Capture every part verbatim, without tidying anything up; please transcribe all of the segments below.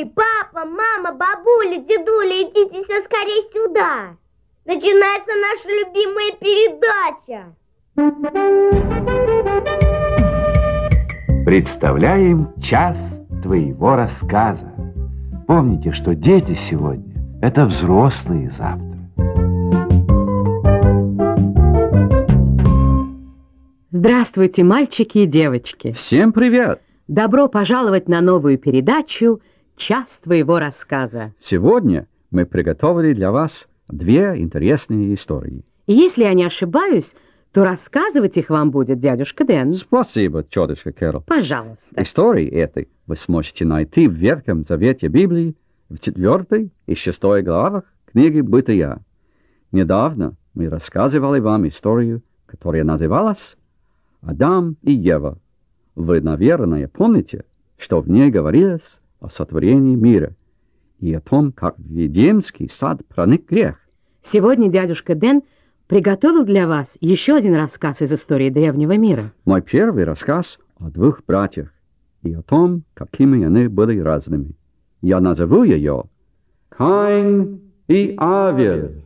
Эй, папа, мама, бабуля, дедуля, идите все скорее сюда. Начинается наша любимая передача. Представляем час твоего рассказа. Помните, что дети сегодня – это взрослые завтра. Здравствуйте, мальчики и девочки. Всем привет! Добро пожаловать на новую передачу «Час твоего рассказа». Сегодня мы приготовили для вас две интересные истории. И если я не ошибаюсь, то рассказывать их вам будет дядюшка Дэн. Спасибо, тетушка Кэрол. Пожалуйста. Истории этой вы сможете найти в Ветхом Завете Библии в четвертой и шестой главах книги Бытия. Недавно мы рассказывали вам историю, которая называлась «Адам и Ева». Вы, наверное, помните, что в ней говорилось о сотворении мира и о том, как в Едемский сад проник грех. Сегодня дядюшка Дэн приготовил для вас еще один рассказ из истории древнего мира. Мой первый рассказ о двух братьях и о том, какими они были разными. Я назову ее «Каин и Авель».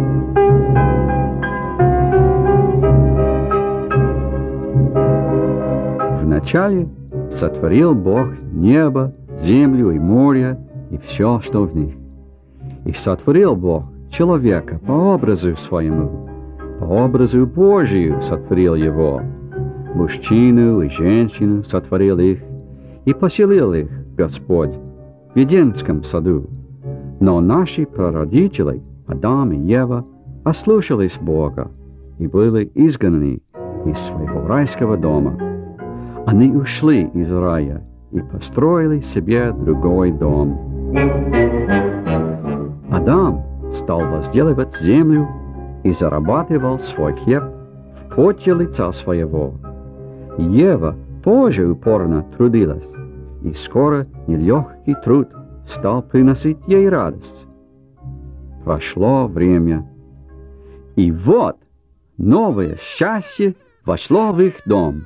Вначале сотворил Бог небо, землю и море, и все, что в них. И сотворил Бог человека по образу своему, по образу Божию сотворил его. Мужчину и женщину сотворил их, и поселил их Господь в Едемском саду. Но наши прародители, Адам и Ева, ослушались Бога и были изгнаны из своего райского дома. Они ушли из рая и построили себе другой дом. Адам стал возделывать землю и зарабатывал свой хлеб в поте лица своего. Ева тоже упорно трудилась, и скоро нелегкий труд стал приносить ей радость. Прошло время, и вот новое счастье вошло в их дом.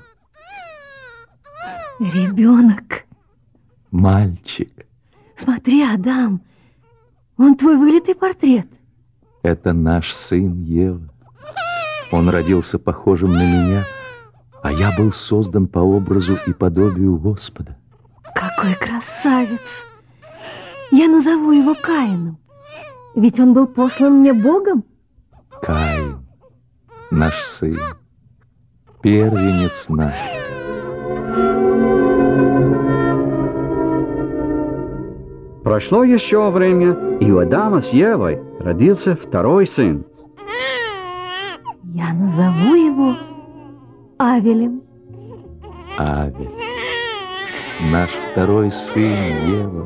Ребенок. Мальчик. Смотри, Адам, он твой вылитый портрет. Это наш сын Ева. Он родился похожим на меня, а я был создан по образу и подобию Господа. Какой красавец! Я назову его Каином, ведь он был послан мне Богом. Каин, наш сын, первенец наш. Прошло еще время, и у Адама с Евой родился второй сын. Я назову его Авелем. Авель, наш второй сын Ева.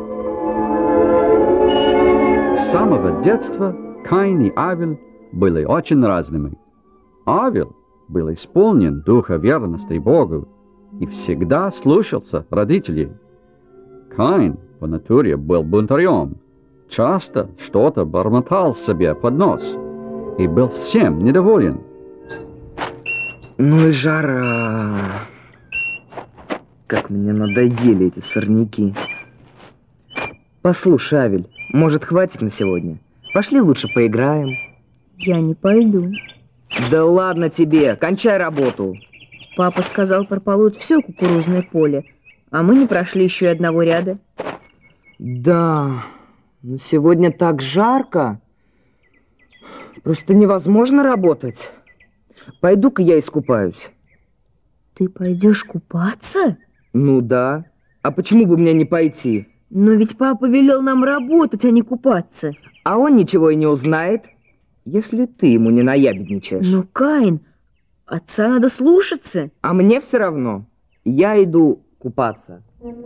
С самого детства Каин и Авель были очень разными. Авель был исполнен духа верности Богу и всегда слушался родителей. Каин по натуре был бунтарем, часто что-то бормотал себе под нос и был всем недоволен. Ну и жара. Как мне надоели эти сорняки. Послушай, Авель, может, хватит на сегодня? Пошли лучше поиграем. Я не пойду. Да ладно тебе, кончай работу. Папа сказал, прополоть все кукурузное поле, а мы не прошли еще и одного ряда. Да, но сегодня так жарко. Просто невозможно работать. Пойду-ка я искупаюсь. Ты пойдешь купаться? Ну да. А почему бы мне не пойти? Но ведь папа велел нам работать, а не купаться. А он ничего и не узнает, если ты ему не наябедничаешь. Но, Каин, отца надо слушаться. А мне все равно. Я иду купаться.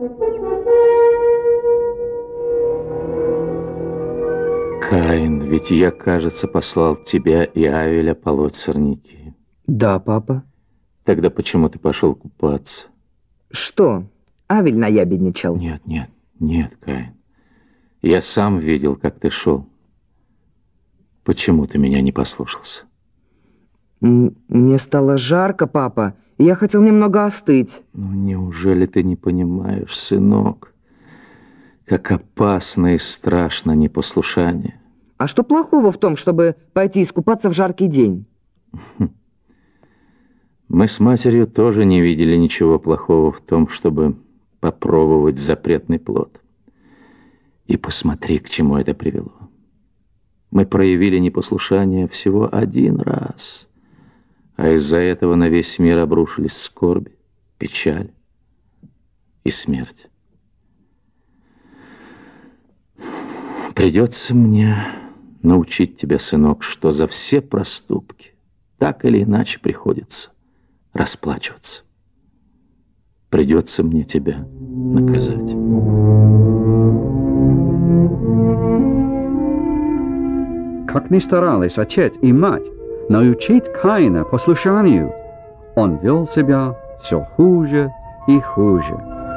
Каин, ведь я, кажется, послал тебя и Авеля полоть сорняки. Да, папа. Тогда почему ты пошел купаться? Что, Авель наябедничал? Нет, нет, нет, Каин. Я сам видел, как ты шел. Почему ты меня не послушался? М- мне стало жарко, папа, и я хотел немного остыть. Ну, неужели ты не понимаешь, сынок? Как опасно и страшно непослушание. А что плохого в том, чтобы пойти искупаться в жаркий день? Мы с матерью тоже не видели ничего плохого в том, чтобы попробовать запретный плод. И посмотри, к чему это привело. Мы проявили непослушание всего один раз, а из-за этого на весь мир обрушились скорби, печаль и смерть. Придется мне научить тебя, сынок, что за все проступки так или иначе приходится расплачиваться. Придется мне тебя наказать. Как ни старались отец и мать научить Каина послушанию, он вел себя все хуже и хуже.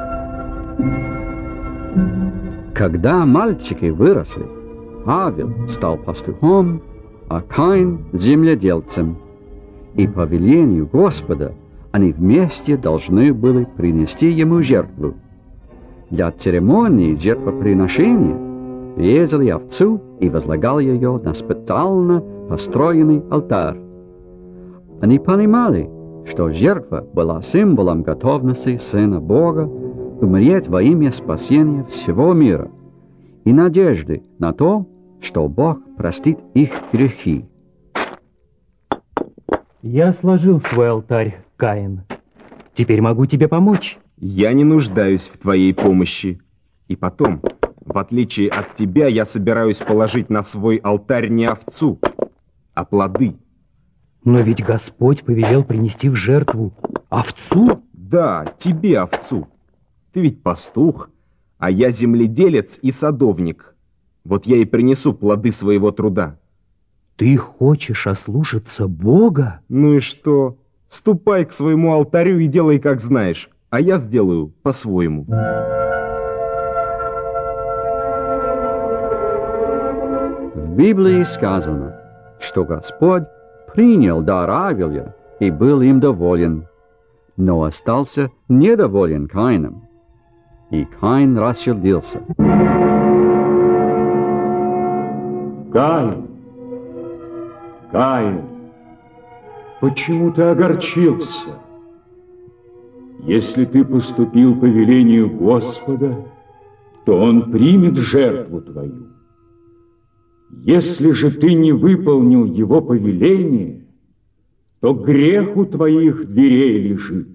Когда мальчики выросли, Авель стал пастухом, а Каин — земледельцем. И по велению Господа они вместе должны были принести ему жертву. Для церемонии жертвоприношения резали овцу и возлагали ее на специально построенный алтарь. Они понимали, что жертва была символом готовности Сына Бога умереть во имя спасения всего мира и надежды на то, что Бог простит их грехи. Я сложил свой алтарь, Каин. Теперь могу тебе помочь. Я не нуждаюсь в твоей помощи. И потом, в отличие от тебя, я собираюсь положить на свой алтарь не овцу, а плоды. Но ведь Господь повелел принести в жертву овцу? Да, тебе овцу. Ты ведь пастух, а я земледелец и садовник. Вот я и принесу плоды своего труда. Ты хочешь ослушаться Бога? Ну и что? Ступай к своему алтарю и делай, как знаешь, а я сделаю по-своему. В Библии сказано, что Господь принял дар Авеля и был им доволен, но остался недоволен Каином. И Каин рассердился. Каин, Каин, почему ты огорчился? Если ты поступил по велению Господа, то Он примет жертву твою. Если же ты не выполнил Его повеление, то грех у твоих дверей лежит.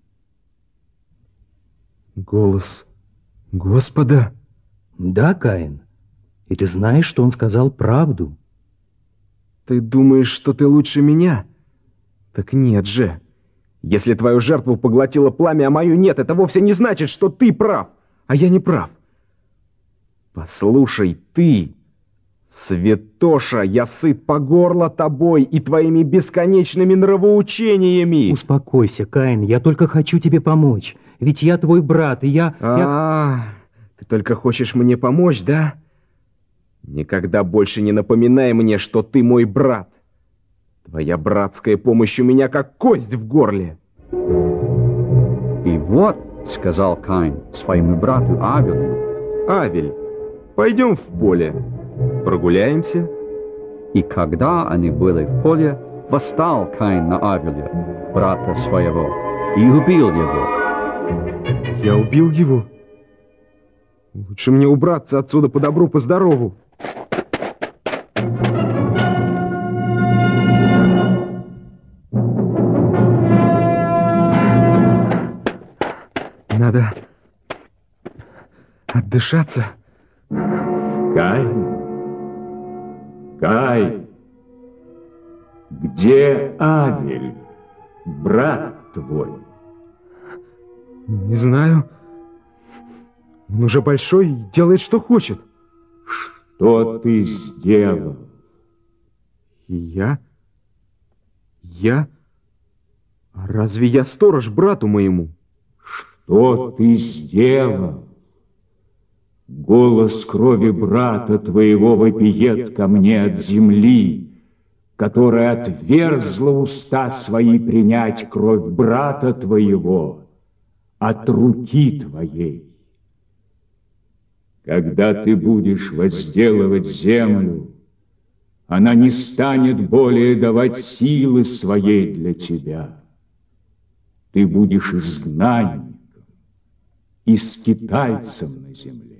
Голос Господа? Да, Каин. И ты знаешь, что он сказал правду. Ты думаешь, что ты лучше меня? Так нет же. Если твою жертву поглотило пламя, а мою нет, это вовсе не значит, что ты прав, а я не прав. Послушай, ты, святоша, я сыт по горло тобой и твоими бесконечными нравоучениями. Успокойся, Каин, я только хочу тебе помочь. Ведь я твой брат, и я... А, я... ты только хочешь мне помочь, да? Никогда больше не напоминай мне, что ты мой брат. Твоя братская помощь у меня как кость в горле. И вот, сказал Каин своему брату Авелю: Авель, пойдем в поле, прогуляемся. И когда они были в поле, восстал Каин на Авеля, брата своего, и убил его. Я убил его? Лучше мне убраться отсюда по добру, по здорову. Надо отдышаться. Каин, Каин, где Авель, брат твой? Не знаю. Он уже большой и делает, что хочет. Что ты сделал? Я? Я? А разве я сторож брату моему? Что ты сделал? Голос крови брата твоего вопиет ко мне от земли, которая отверзла уста свои принять кровь брата твоего от руки твоей. Когда ты будешь возделывать землю, она не станет более давать силы своей для тебя. Ты будешь изгнанником и скитальцем на земле.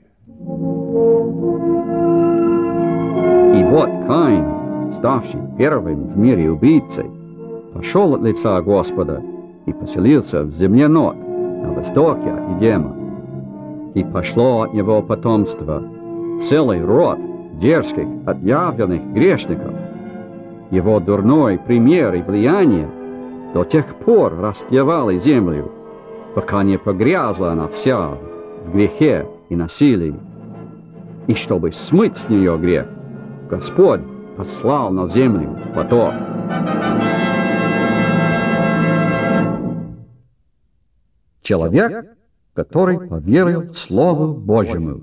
И вот Каин, ставший первым в мире убийцей, пошел от лица Господа и поселился в земле Нод, на востоке от Едема. И пошло от него потомство, целый род дерзких, отъявленных грешников. Его дурной пример и влияние до тех пор растлевали землю, пока не погрязла она вся в грехе и насилии. И чтобы смыть с нее грех, Господь послал на землю потоп. Человек, который поверил Слову Божьему.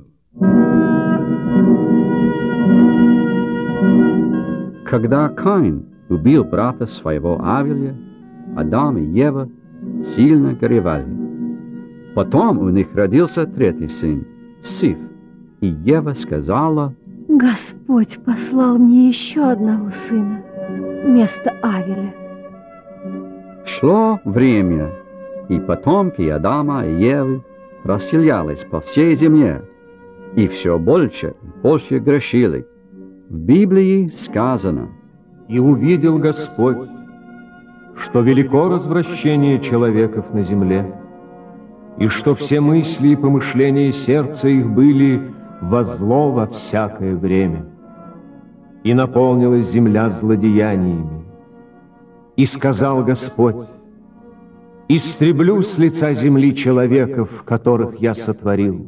Когда Каин убил брата своего Авеля, Адам и Ева сильно горевали. Потом у них родился третий сын, Сиф, и Ева сказала: Господь послал мне еще одного сына вместо Авеля. Шло время, и потомки Адама и Евы расселялись по всей земле, и все больше и больше грешили. В Библии сказано: «И увидел Господь, что велико развращение человеков на земле, и что все мысли и помышления сердца их были во зло во всякое время. И наполнилась земля злодеяниями. И сказал Господь: истреблю с лица земли человеков, которых я сотворил.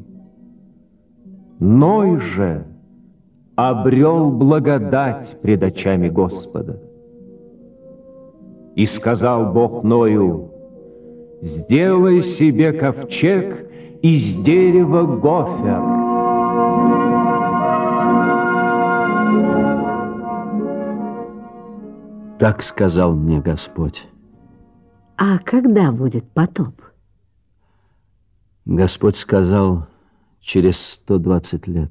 Ной же обрел благодать пред очами Господа. И сказал Бог Ною: сделай себе ковчег из дерева гофер». Так сказал мне Господь. А когда будет потоп? Господь сказал: через сто двадцать лет.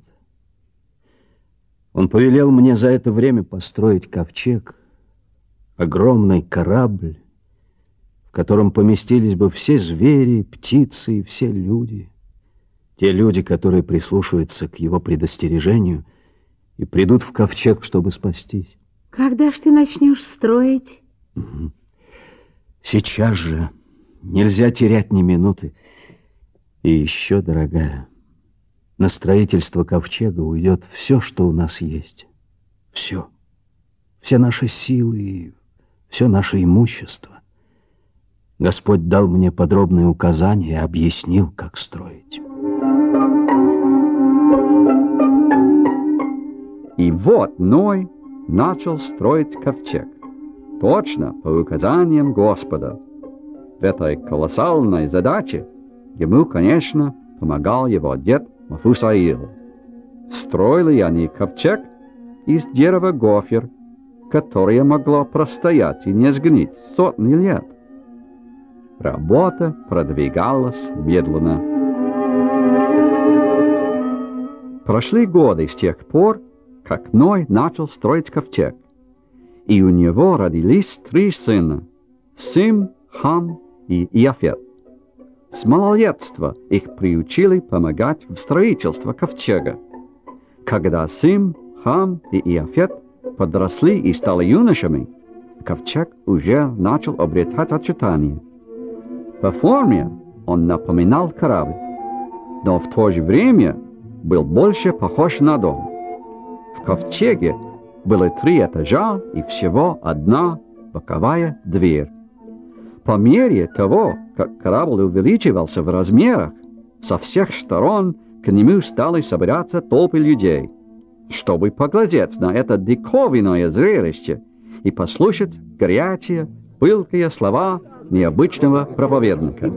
Он повелел мне за это время построить ковчег, огромный корабль, в котором поместились бы все звери, птицы и все люди. Те люди, которые прислушаются к его предостережению и придут в ковчег, чтобы спастись. Когда ж ты начнешь строить? Угу. Сейчас же. Нельзя терять ни минуты. И еще, дорогая, на строительство ковчега уйдет все, что у нас есть. Все. Все наши силы и все наше имущество. Господь дал мне подробные указания и объяснил, как строить. И вот Ной начал строить ковчег, точно по указаниям Господа. В этой колоссальной задаче ему, конечно, помогал его дед Мафусаил. Строили они ковчег из дерева гофер, которое могло простоять и не сгнить сотни лет. Работа продвигалась медленно. Прошли годы с тех пор, как Ной начал строить ковчег, и у него родились три сына — Сим, Хам и Иафет. С малолетства их приучили помогать в строительстве ковчега. Когда Сим, Хам и Иафет подросли и стали юношами, ковчег уже начал обретать очертания. По форме он напоминал корабль, но в то же время был больше похож на дом. В ковчеге было три этажа и всего одна боковая дверь. По мере того, как корабль увеличивался в размерах, со всех сторон к нему стали собираться толпы людей, чтобы поглядеть на это диковинное зрелище и послушать горячие, пылкие слова необычного проповедника.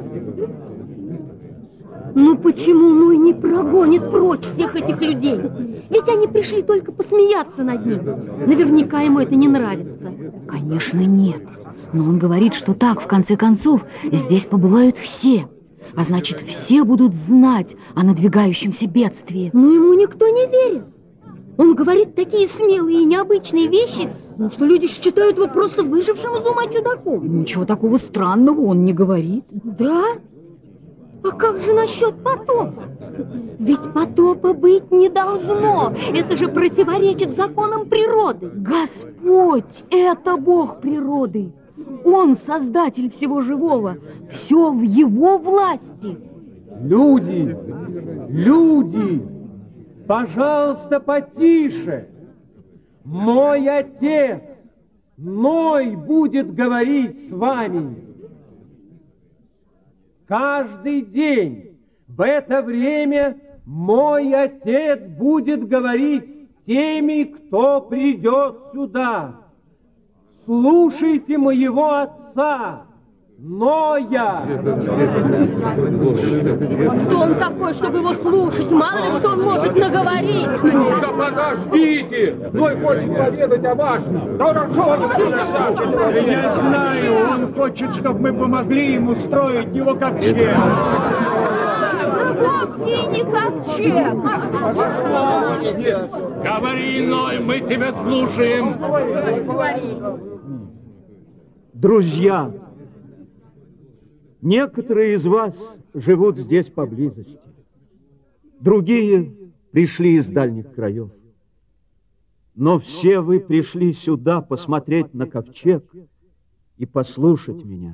Ну почему Ной не прогонит прочь всех этих людей? Ведь они пришли только посмеяться над ним. Наверняка ему это не нравится. Конечно, нет. Но он говорит, что так, в конце концов, здесь побывают все. А значит, все будут знать о надвигающемся бедствии. Но ему никто не верит. Он говорит такие смелые и необычные вещи, ну, что люди считают его просто выжившим из ума чудаком. Ничего такого странного он не говорит. Да? А как же насчет потопа? Ведь потопа быть не должно. Это же противоречит законам природы. Господь – это Бог природы. Он создатель всего живого. Все в его власти. Люди, люди, пожалуйста, потише. Мой отец, Ной, будет говорить с вами. Каждый день в это время мой отец будет говорить с теми, кто придет сюда. Слушайте моего отца, Ноя. Кто он такой, чтобы его слушать? Мало ли что он может наговорить. Да подождите! Ной хочет поведать о важном. Я знаю, он хочет, чтобы мы помогли ему строить его ковчег. Вовсе не ковчег. Говори, Ной, мы тебя слушаем. Друзья, некоторые из вас живут здесь поблизости, другие пришли из дальних краев. Но все вы пришли сюда посмотреть на ковчег и послушать меня.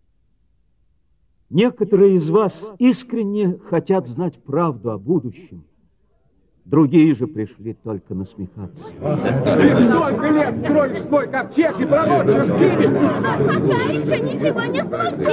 Некоторые из вас искренне хотят знать правду о будущем. Другие же пришли только насмехаться. Ты столько лет строишь свой ковчег и пророчишь гибель. А пока еще ничего не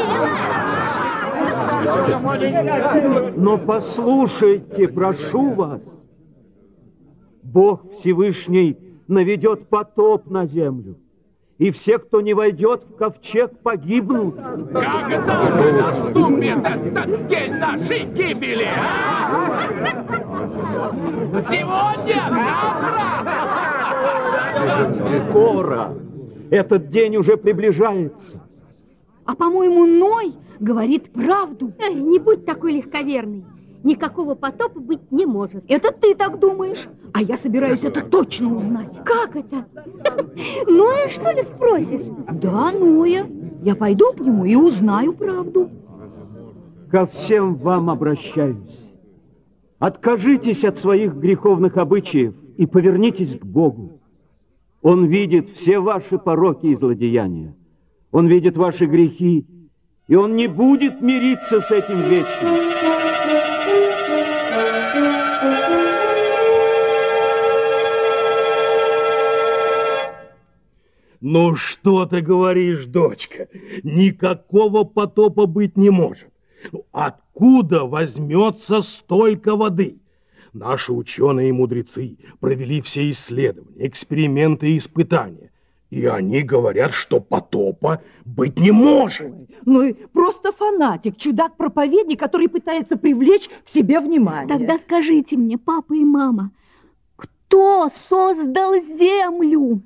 случилось. Но послушайте, прошу вас, Бог Всевышний наведет потоп на землю, и все, кто не войдет в ковчег, погибнут. Как это уже наступит этот день нашей гибели, а? Сегодня, завтра? Скоро. Этот день уже приближается. А, по-моему, Ной говорит правду. Эй, не будь такой легковерный. Никакого потопа быть не может. Это ты так думаешь, а я собираюсь это точно узнать. Как это? Ноя, что ли, спросишь? Да, Ноя. Я пойду к нему и узнаю правду. Ко всем вам обращаюсь. Откажитесь от своих греховных обычаев и повернитесь к Богу. Он видит все ваши пороки и злодеяния. Он видит ваши грехи, и Он не будет мириться с этим вечно. Ну что ты говоришь, дочка? Никакого потопа быть не может. Откуда возьмется столько воды? Наши ученые и мудрецы провели все исследования, эксперименты и испытания. И они говорят, что потопа быть не может. Ну и просто фанатик, чудак-проповедник, который пытается привлечь к себе внимание. Тогда скажите мне, папа и мама, кто создал землю?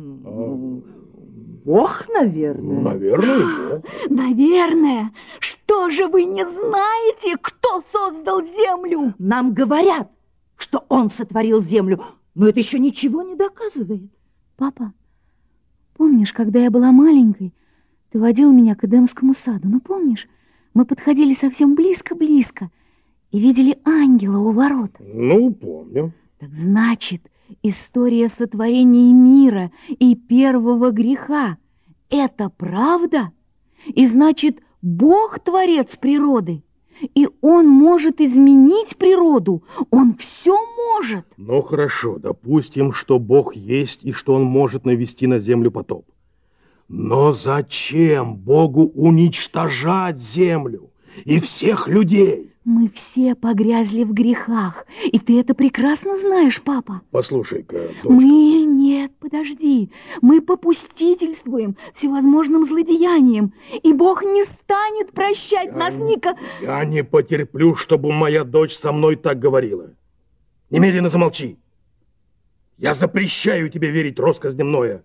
Бог, наверное. Наверное, Бог. Наверное. Что же вы не знаете, кто создал землю? Нам говорят, что он сотворил землю, но это еще ничего не доказывает. Папа, помнишь, когда я была маленькой, ты водил меня к Эдемскому саду? Ну, помнишь, мы подходили совсем близко-близко и видели ангела у ворот. Ну, помню. Так значит, история сотворения мира и первого греха – это правда? И значит, Бог – творец природы, и Он может изменить природу, Он все может. Ну, хорошо, допустим, что Бог есть и что Он может навести на землю потоп. Но зачем Богу уничтожать землю и всех людей? Мы все погрязли в грехах, и ты это прекрасно знаешь, папа. Послушай-ка, дочка. Мы... Нет, подожди. Мы попустительствуем всевозможным злодеяниям, и Бог не станет прощать я, нас никак. Я не потерплю, чтобы моя дочь со мной так говорила. Немедленно замолчи. Я запрещаю тебе верить россказням Ноя.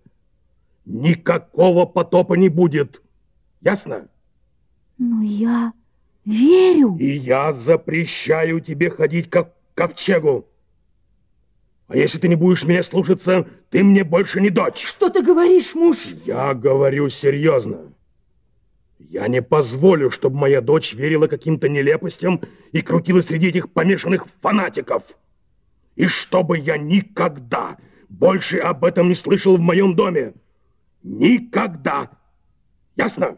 Никакого потопа не будет. Ясно? Но я... Верю. И я запрещаю тебе ходить к ковчегу. А если ты не будешь меня слушаться, ты мне больше не дочь. Что ты говоришь, муж? Я говорю серьезно. Я не позволю, чтобы моя дочь верила каким-то нелепостям и крутилась среди этих помешанных фанатиков. И чтобы я никогда больше об этом не слышал в моем доме. Никогда. Ясно?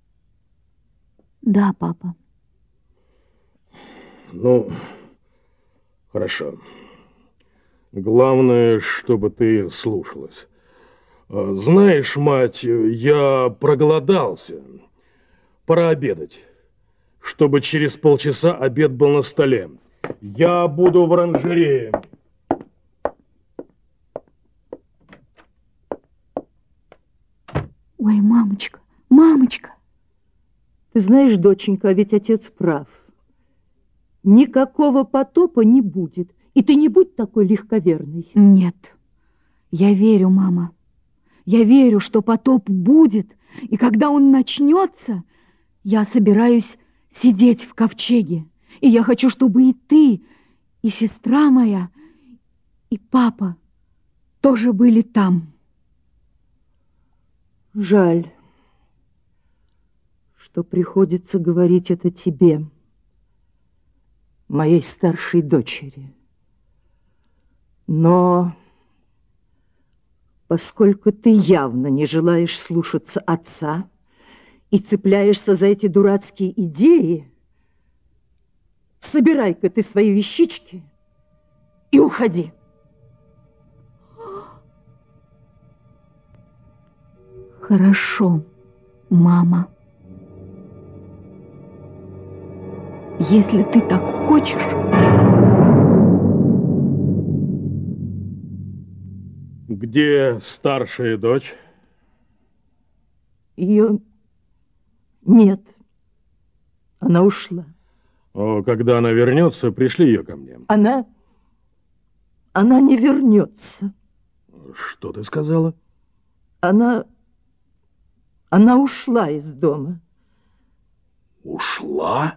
Да, папа. Ну, хорошо. Главное, чтобы ты слушалась. Знаешь, мать, я проголодался. Пора обедать. Чтобы через полчаса обед был на столе. Я буду в оранжерее. Ой, мамочка, мамочка. Ты знаешь, доченька, а ведь отец прав. Никакого потопа не будет. И ты не будь такой легковерной. Нет, я верю, мама. Я верю, что потоп будет. И когда он начнется, я собираюсь сидеть в ковчеге. И я хочу, чтобы и ты, и сестра моя, и папа тоже были там. Жаль, что приходится говорить это тебе, моей старшей дочери. Но поскольку ты явно не желаешь слушаться отца и цепляешься за эти дурацкие идеи, собирай-ка ты свои вещички и уходи. Хорошо, мама. Если ты так хочешь... Где старшая дочь? Ее нет. Она ушла. О, когда она вернется, пришли ее ко мне. Она... Она не вернется. Что ты сказала? Она... Она ушла из дома. Ушла?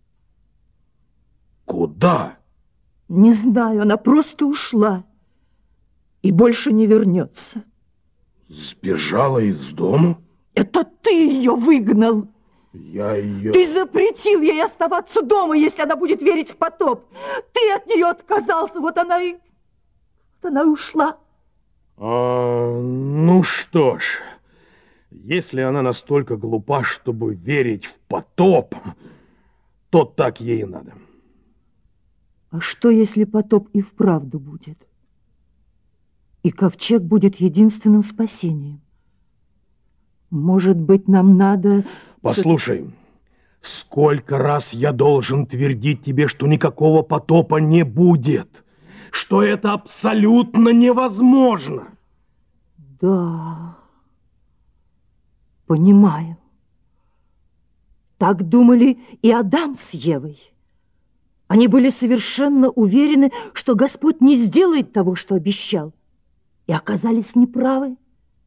Куда? Не знаю, она просто ушла. И больше не вернется. Сбежала из дома? Это ты ее выгнал. Я ее... Ты запретил ей оставаться дома, если она будет верить в потоп. Ты от нее отказался, вот она и... Вот она и ушла. А, ну что ж, если она настолько глупа, чтобы верить в потоп, то так ей и надо. А что, если потоп и вправду будет? И ковчег будет единственным спасением. Может быть, нам надо... Послушай, сколько раз я должен твердить тебе, что никакого потопа не будет, что это абсолютно невозможно. Да, понимаю. Так думали и Адам с Евой. Они были совершенно уверены, что Господь не сделает того, что обещал. И оказались неправы.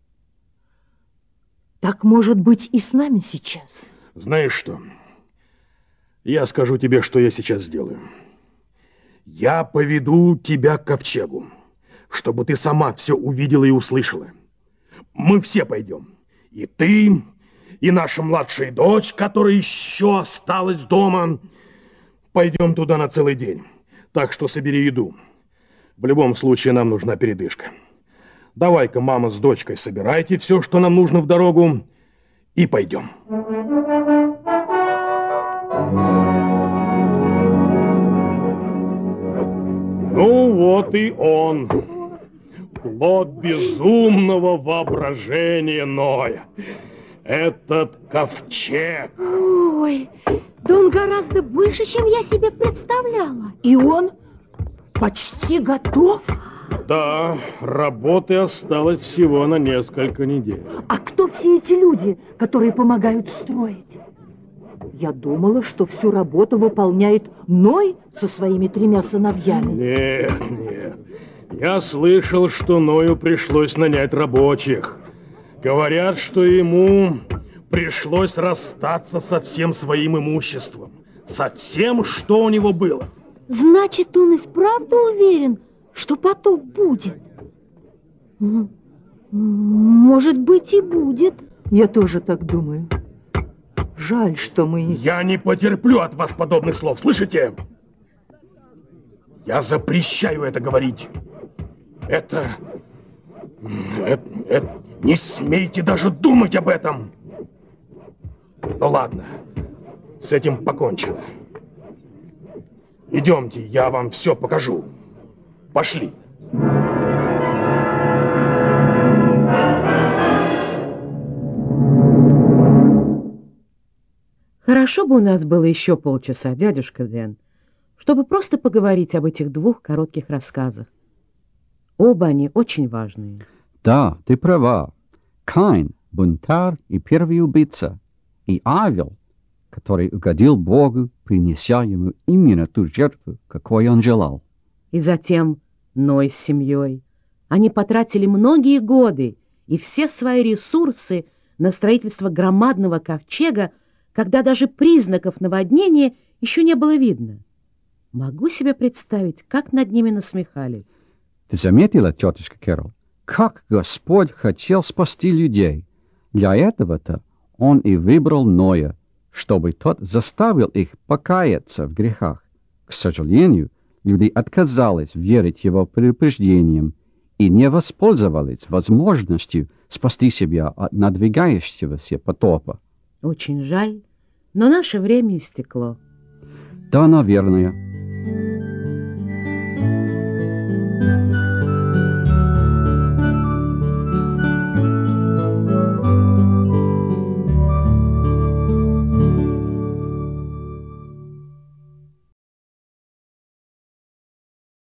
Так может быть и с нами сейчас. Знаешь что? Я скажу тебе, что я сейчас сделаю. Я поведу тебя к ковчегу, чтобы ты сама все увидела и услышала. Мы все пойдем. И ты, и наша младшая дочь, которая еще осталась дома. Пойдем туда на целый день. Так что собери еду. В любом случае нам нужна передышка. Давай-ка, мама с дочкой, собирайте все, что нам нужно в дорогу, и пойдем. Ну вот и он, плод безумного воображения Ноя. Этот ковчег. Ой, да он гораздо больше, чем я себе представляла. И он почти готов? Да, работы осталось всего на несколько недель. А кто все эти люди, которые помогают строить? Я думала, что всю работу выполняет Ной со своими тремя сыновьями. Нет, нет. Я слышал, что Ною пришлось нанять рабочих. Говорят, что ему пришлось расстаться со всем своим имуществом. со всем, что у него было. Значит, он и вправду уверен, что потоп будет? Может быть, и будет. Я тоже так думаю. Жаль, что мы... Я не потерплю от вас подобных слов, слышите? Я запрещаю это говорить. Это... это... это... Не смейте даже думать об этом. Ну ладно, с этим покончено. Идемте, я вам все покажу. Пошли. Хорошо бы у нас было еще полчаса, дядюшка Дэн, чтобы просто поговорить об этих двух коротких рассказах. Оба они очень важные. Да, ты права. Каин, бунтарь и первый убийца, и Авел, который угодил Богу, принеся ему именно ту жертву, какой он желал. И затем Ной с семьей. Они потратили многие годы и все свои ресурсы на строительство громадного ковчега, когда даже признаков наводнения еще не было видно. Могу себе представить, как над ними насмехались. Ты заметила, тетушка Кэрол, как Господь хотел спасти людей? Для этого-то Он и выбрал Ноя, чтобы тот заставил их покаяться в грехах. К сожалению, люди отказались верить его предупреждениям и не воспользовались возможностью спасти себя от надвигающегося потопа. Очень жаль, но наше время истекло. Да, наверное.